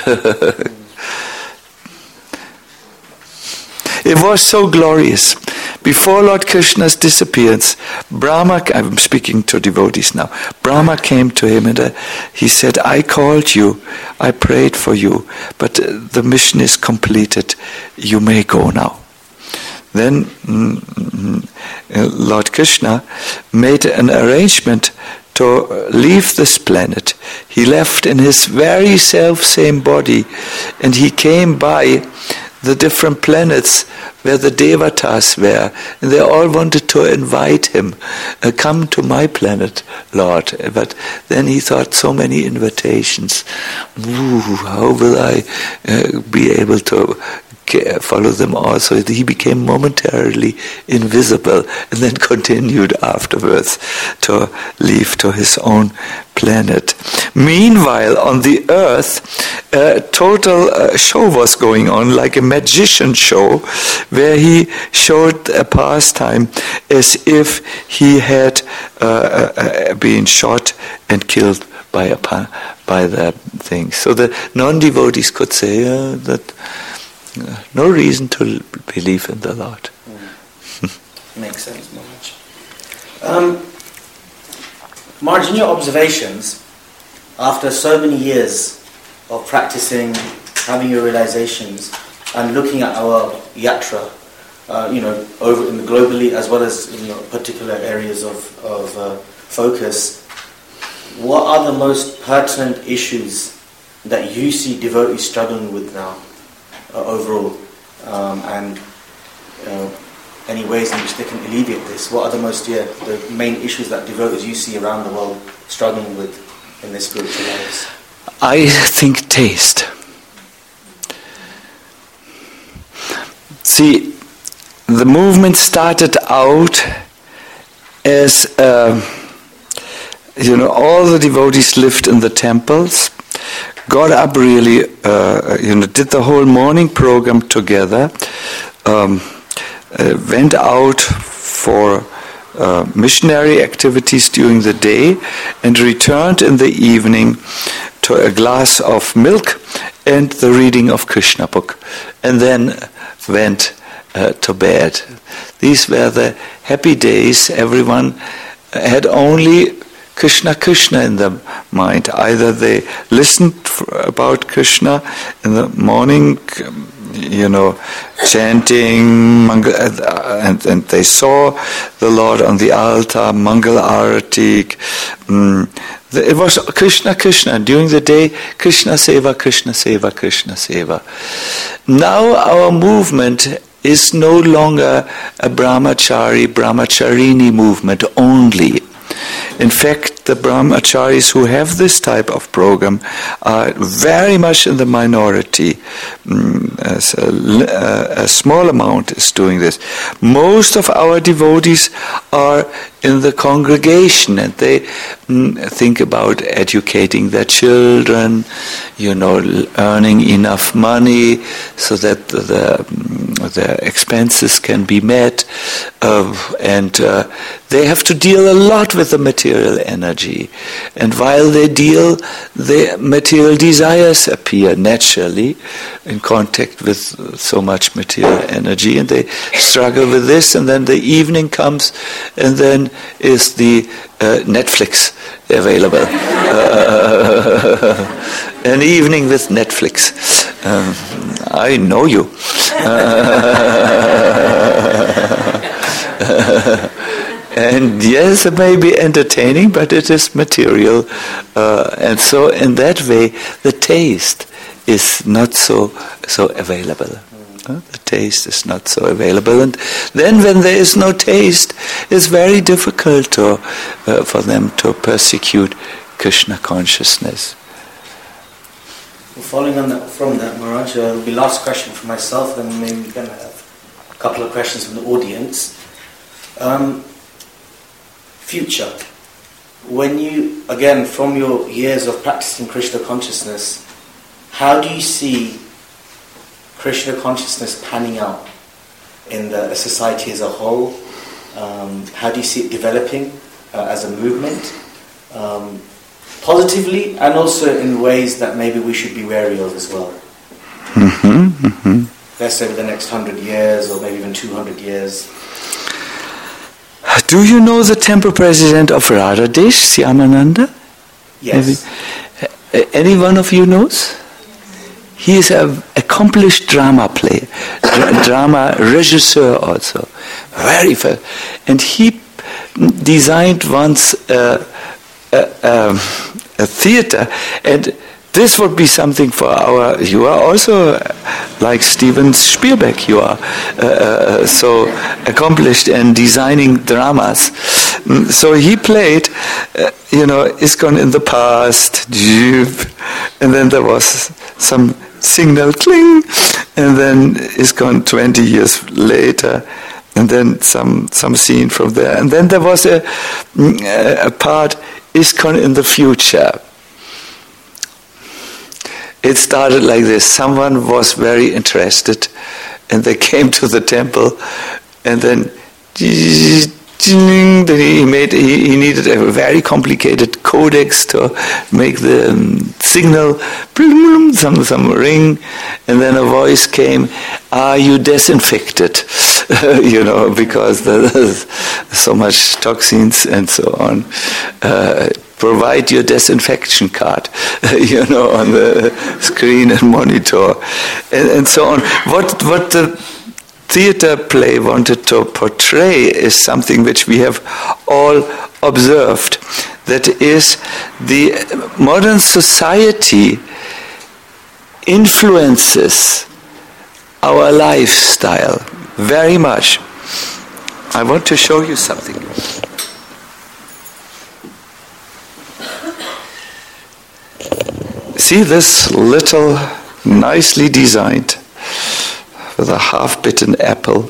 It was so glorious. Before Lord Krishna's disappearance, Brahma, I'm speaking to devotees now, Brahma came to him and uh, he said, I called you, I prayed for you, but uh, the mission is completed, you may go now. Then mm, uh, Lord Krishna made an arrangement to leave this planet. He left in his very self-same body and he came by the different planets where the devatas were, and they all wanted to invite him, uh, come to my planet, Lord. But then he thought, so many invitations. Ooh, how will I uh, be able to follow them all? So he became momentarily invisible and then continued afterwards to leave to his own planet. Meanwhile, on the earth, a total uh, show was going on, like a magician show, where he showed a pastime as if he had uh, uh, been shot and killed by a by the thing. So the non-devotees could say uh, that uh, no reason to believe in the Lord. Mm. Makes sense, Maharaj. Um, Maharaj, in your observations, after so many years of practicing, having your realizations, and looking at our yatra, uh, you know, over in the globally as well as in your particular areas of, of uh, focus, what are the most pertinent issues that you see devotees struggling with now, uh, overall, um, and uh, any ways in which they can alleviate this? What are the most, yeah, the main issues that devotees you see around the world struggling with in their spiritual lives? I think taste. See, the movement started out as, uh, you know, all the devotees lived in the temples, got up really, uh, you know, did the whole morning program together, um, uh, went out for uh, missionary activities during the day, and returned in the evening to a glass of milk and the reading of Krishna book, and then went uh, to bed. These were the happy days. Everyone had only Krishna, Krishna in their mind. Either they listened for, about Krishna in the morning you know, chanting, Mangal, and, and they saw the Lord on the altar, Mangal Arati. Um, it was Krishna, Krishna. During the day, Krishna Seva, Krishna Seva, Krishna Seva. Now our movement is no longer a brahmachari, brahmacharini movement only. In fact, the brahmacharis who have this type of program are very much in the minority. Mm, as a, a small amount is doing this. Most of our devotees are in the congregation, and they mm, think about educating their children, you know, earning enough money so that the, the, their expenses can be met, uh, and uh, they have to deal a lot with the material energy. And while they deal, the material desires appear naturally in contact with so much material energy, and they struggle with this, and then the evening comes, and then is the uh, Netflix available. Uh, an evening with Netflix. Um, I know you. Uh, And yes, it may be entertaining, but it is material. Uh, and so in that way, the taste is not so so available. Uh, the taste is not so available. And then when there is no taste, it's very difficult to, uh, for them to persecute Krishna consciousness. Well, following on that, from that, Maharaj, uh, will be last question from myself, then maybe we're going to have a couple of questions from the audience. Um, Future. When you, again, from your years of practicing Krishna consciousness, how do you see Krishna consciousness panning out in the society as a whole? Um, how do you see it developing uh, as a movement? Um, positively, and also in ways that maybe we should be wary of as well. Mm-hmm, mm-hmm. Let's say over the next hundred years, or maybe even two hundred years. Do you know the temple president of Radhadesh, Syamananda? Yes. Maybe. Any one of you knows? He is an accomplished drama player, dra- drama regisseur also. Very fast. And he designed once a, a, a, a theater, and this would be something for our, you are also like Steven Spielberg, you are uh, so accomplished in designing dramas. So he played, uh, you know, ISKCON in the past, and then there was some signal cling, and then ISKCON twenty years later, and then some, some scene from there. And then there was a, a part, ISKCON in the future. It started like this. Someone was very interested, and they came to the temple, and then then he made he, he needed a very complicated codex to make the um, signal, some some ring, and then a voice came, "Are you disinfected?" You know, because there's so much toxins and so on. Uh, Provide your disinfection card, you know, on the screen and monitor, and, and so on. What what the theater play wanted to portray is something which we have all observed. That is, the modern society influences our lifestyle very much. I want to show you something. See this little, nicely designed, with a half-bitten apple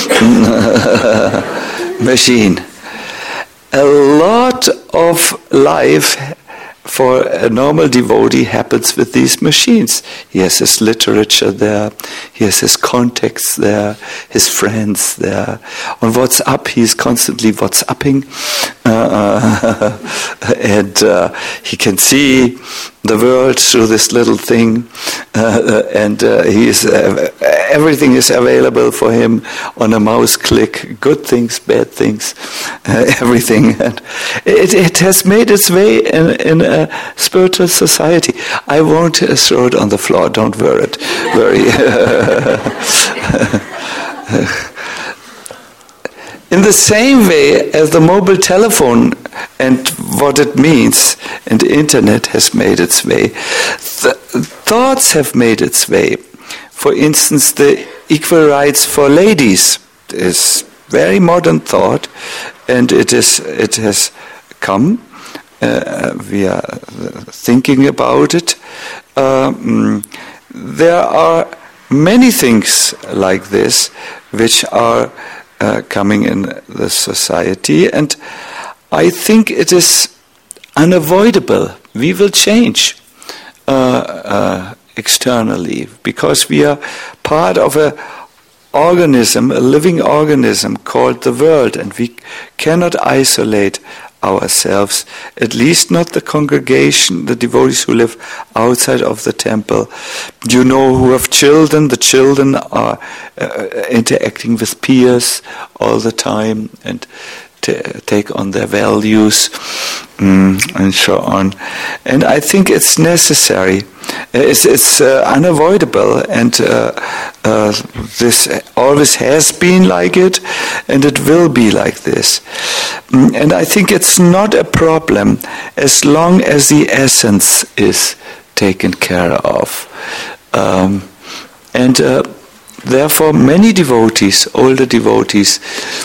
machine. A lot of life for a normal devotee happens with these machines. He has his literature there, he has his contacts there, his friends there. On WhatsApp, he's constantly WhatsApping, uh, and uh, he can see the world through this little thing, uh, and uh, he is uh, everything is available for him on a mouse click. Good things, bad things, uh, everything. And it, it has made its way in, in a spiritual society. I won't uh, throw it on the floor. Don't worry. It. Worry. In the same way as the mobile telephone and what it means, and the internet has made its way, th- thoughts have made its way. For instance, the equal rights for ladies is very modern thought, and it is it has come. Uh, we are thinking about it. Um, there are many things like this which are Uh, coming in the society, and I think it is unavoidable. We will change uh, uh, externally because we are part of a organism, a living organism called the world, and we cannot isolate ourselves, at least not the congregation, the devotees who live outside of the temple. You know, who have children, the children are uh, interacting with peers all the time and t- take on their values mm, and so on. And I think it's necessary. It's, it's uh, unavoidable, and uh, uh, this always has been like it, and it will be like this. Mm, and I think it's not a problem as long as the essence is taken care of. Um, and uh, therefore many devotees, older devotees,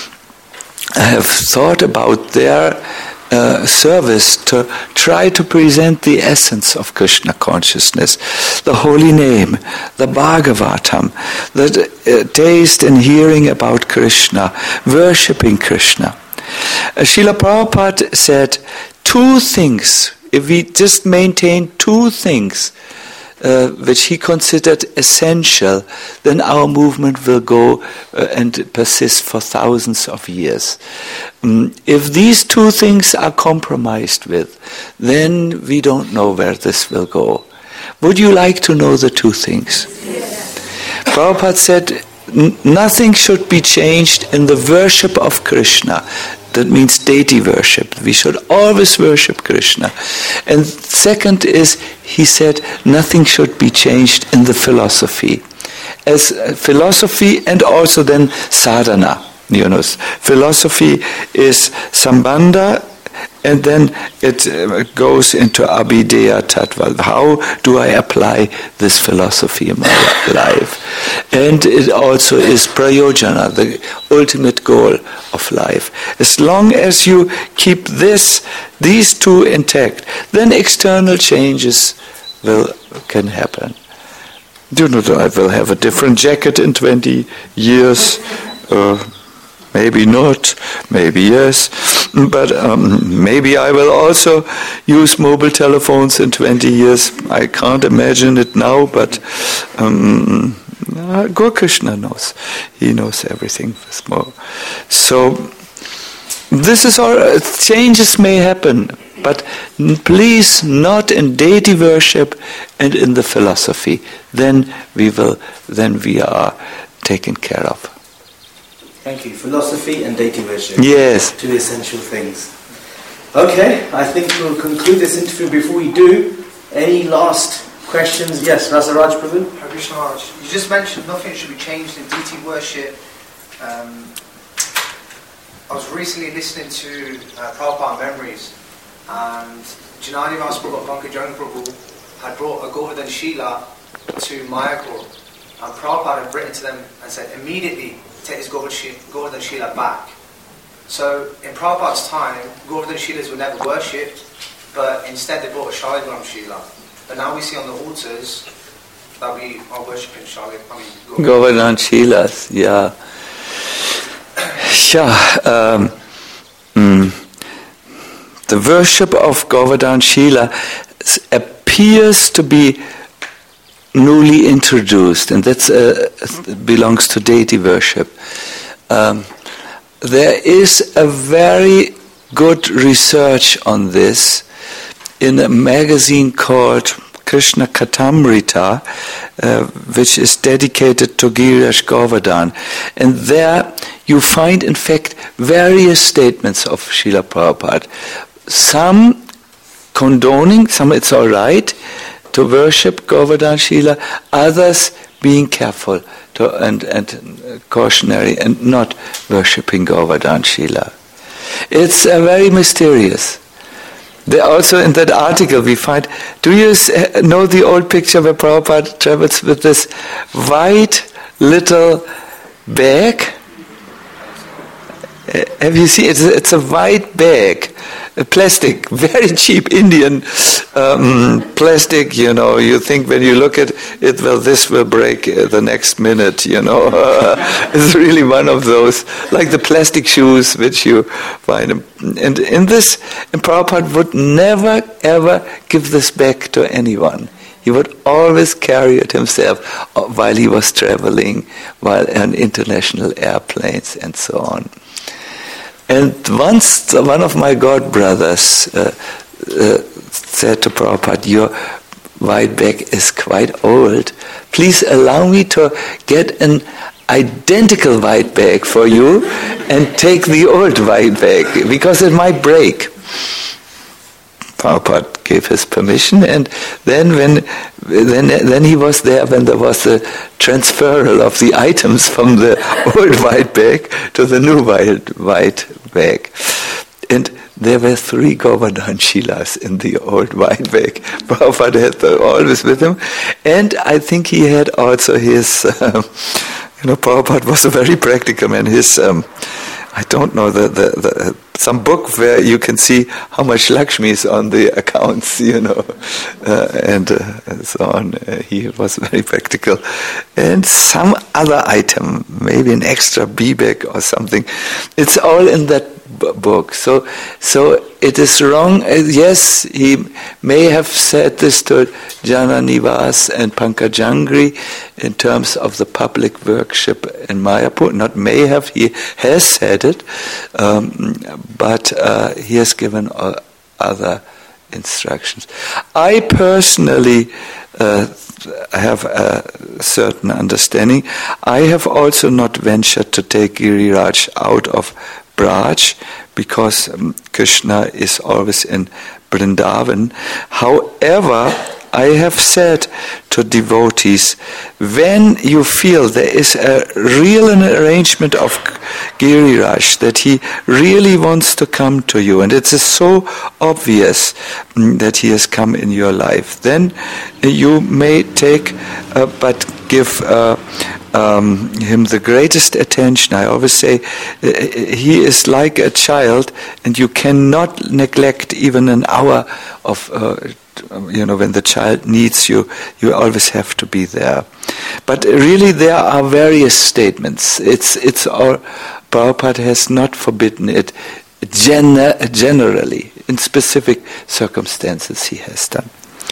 have thought about their Uh, service to try to present the essence of Krishna consciousness, the holy name, the Bhagavatam, the uh, taste and hearing about Krishna, worshipping Krishna. Uh, Srila Prabhupada said two things, if we just maintain two things uh, which he considered essential, then our movement will go uh, and persist for thousands of years. Um, if these two things are compromised with, then we don't know where this will go. Would you like to know the two things? Yes. Prabhupada said, nothing should be changed in the worship of Krishna. That means deity worship. We should always worship Krishna. And second is, he said, nothing should be changed in the philosophy. As uh, philosophy and also then sadhana. You know, philosophy is sambandha, and then it uh, goes into abhideya tattva. How do I apply this philosophy in my life? And it also is prayojana, the ultimate goal of life. As long as you keep this, these two intact, then external changes will can happen. You know, I will have a different jacket in twenty years. Uh, Maybe not, maybe yes, but um, maybe I will also use mobile telephones in twenty years. I can't imagine it now, but um, uh, Gaur Krishna knows. He knows everything. So this is all. Uh, changes may happen, but n- please not in deity worship and in the philosophy. Then we will. Then we are taken care of. Thank you. Philosophy and deity worship. Yes. Two essential things. Okay, I think we'll conclude this interview. Before we do, any last questions? Yes, Rasaraj Prabhu? Hare Krishna Maharaj, you just mentioned nothing should be changed in deity worship. Um, I was recently listening to uh, Prabhupada Memories, and Janani Mas Prabhu, Pankajang Prabhu, had brought a Govardhan Shila to Mayapur, and Prabhupada had written to them and said, immediately take this Govardhan Shila back. So in Prabhupada's time, Govardhan Shilas were never worshipped, but instead they brought a Shaligram Shila. But now we see on the altars that we are worshipping Shaligram, I mean Govardhan Shilas, yeah. Yeah, um, mm, the worship of Govardhan Shila appears to be newly introduced, and that uh, belongs to deity worship. Um, there is a very good research on this in a magazine called Krishna Katamrita, uh, which is dedicated to Giriraj Govardhan. And there you find, in fact, various statements of Srila Prabhupada. Some condoning, some it's all right to worship Govardhan Srila, others being careful to, and, and cautionary and not worshipping Govardhan Srila. It's uh, very mysterious. They also in that article we find, do you know the old picture where Prabhupada travels with this white little bag? Have you seen it? It's a white bag, a plastic, very cheap Indian um, plastic, you know. You think when you look at it, well, this will break uh, the next minute, you know. It's really one of those, like the plastic shoes which you find. And in this, and Prabhupada would never, ever give this back to anyone. He would always carry it himself while he was traveling, while on international airplanes and so on. And once one of my god brothers uh, uh, said to Prabhupada, your white bag is quite old. Please allow me to get an identical white bag for you and take the old white bag, because it might break. Prabhupada gave his permission, and then when then then he was there when there was a transferal of the items from the old white bag to the new white white bag, and there were three Govardhan Shilas in the old white bag. Prabhupada had them always with him, and I think he had also his. Um, you know, Prabhupada was a very practical man. His um, I don't know, the, the, the some book where you can see how much Lakshmi is on the accounts, you know, uh, and, uh, and so on. Uh, he was very practical. And some other item, maybe an extra B-bag or something, it's all in that b- book. So so it is wrong. Uh, yes, he may have said this to Jana Nivas and Pankajangri in terms of the public worship in Mayapur. Not may have, he has said it, um, but uh, he has given uh, other instructions. I personally uh, have a certain understanding. I have also not ventured to take Giriraj out of Braj, because um, Krishna is always in Vrindavan. However, I have said to devotees, when you feel there is a real arrangement of Giriraj, that he really wants to come to you, and it is so obvious that he has come in your life, then you may take, uh, but give uh, um, him the greatest attention. I always say uh, he is like a child, and you cannot neglect even an hour of uh, you know, when the child needs you, you always have to be there. But really there are various statements. It's it's all, Prabhupada has not forbidden it gen- generally. In specific circumstances he has done.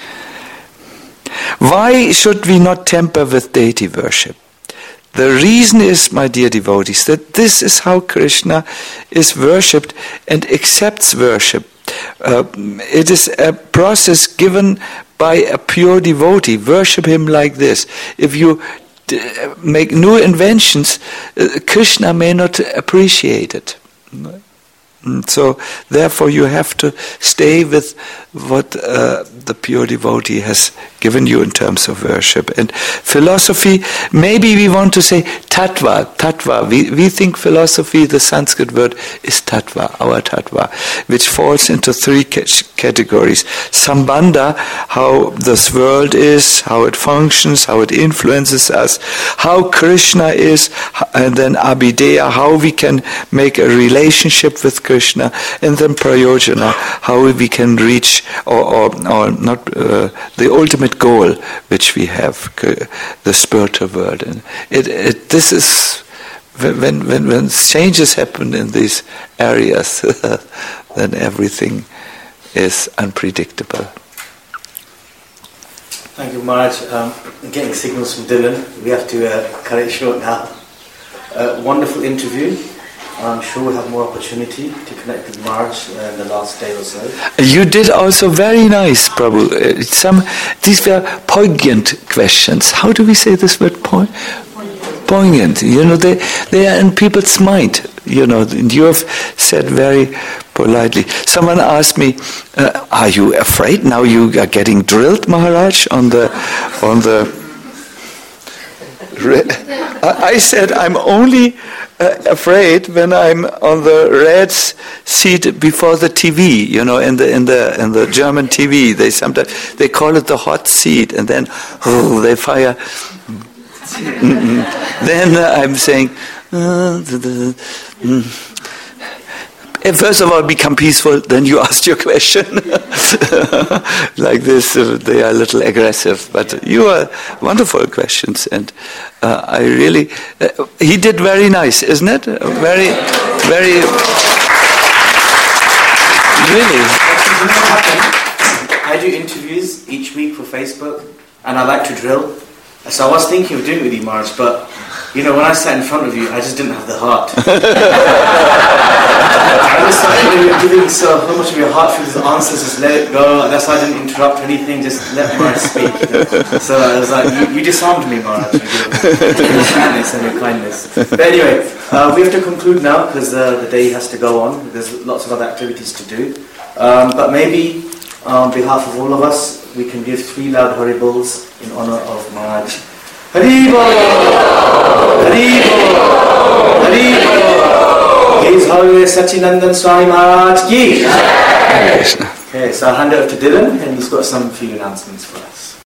Why should we not tamper with deity worship? The reason is, my dear devotees, that this is how Krishna is worshipped and accepts worship. Uh, it is a process given by a pure devotee. Worship him like this. If you d- make new inventions, uh, Krishna may not appreciate it. So, therefore, you have to stay with what uh, the pure devotee has given you in terms of worship. And philosophy, maybe we want to say tattva, tattva. We, we think philosophy, the Sanskrit word, is tattva, our tattva, which falls into three categories. Sambandha, how this world is, how it functions, how it influences us, how Krishna is, and then abhideya, how we can make a relationship with Krishna, and then prayojana, how we can reach, or, or, or not, uh, the ultimate goal which we have, the spiritual world. And it, it, this is when when when changes happen in these areas, then everything is unpredictable. Thank you, Maharaj. Um, getting signals from Dylan. We have to uh, cut it short now. Uh, wonderful interview. I'm sure we'll have more opportunity to connect with Maharaj uh, in the last day or so. You did also very nice, Prabhu. Uh, some these were poignant questions. How do we say this word? Po- poignant. You know, they they are in people's mind. You know, you have said very politely. Someone asked me, uh, "Are you afraid now? You are getting drilled, Maharaj, on the on the." I said, I'm only uh, afraid when I'm on the red seat before the T V. You know, in the in the in the German T V, they sometimes they call it the hot seat, and then oh, they fire. Then uh, I'm saying, uh, the, the, mm. First of all, become peaceful. Then you ask your question. Like this, uh, they are a little aggressive, but you are wonderful questions, and uh, I really. Uh, he did very nice, isn't it? Uh, very, very. Really. I do interviews each week for Facebook, and I like to drill. So I was thinking of doing it with you, Maharaj, but you know, when I sat in front of you, I just didn't have the heart. I just started when you're giving so how much of your heart for these answers, just let it go. That's why I didn't interrupt anything, just let Maharaj speak. You know? So I was like, you, you disarmed me, Maharaj, with your kindness and your kindness. But anyway, uh, we have to conclude now because uh, the day has to go on. There's lots of other activities to do. Um, but maybe on behalf of all of us, we can give three loud Haribols in honor of Maharaj. Haribol! Haribol! Haribol! His Holy Sachinandan Swami Maharaj ki. Okay, so I'll hand it over to Dylan, and he's got some few announcements for us.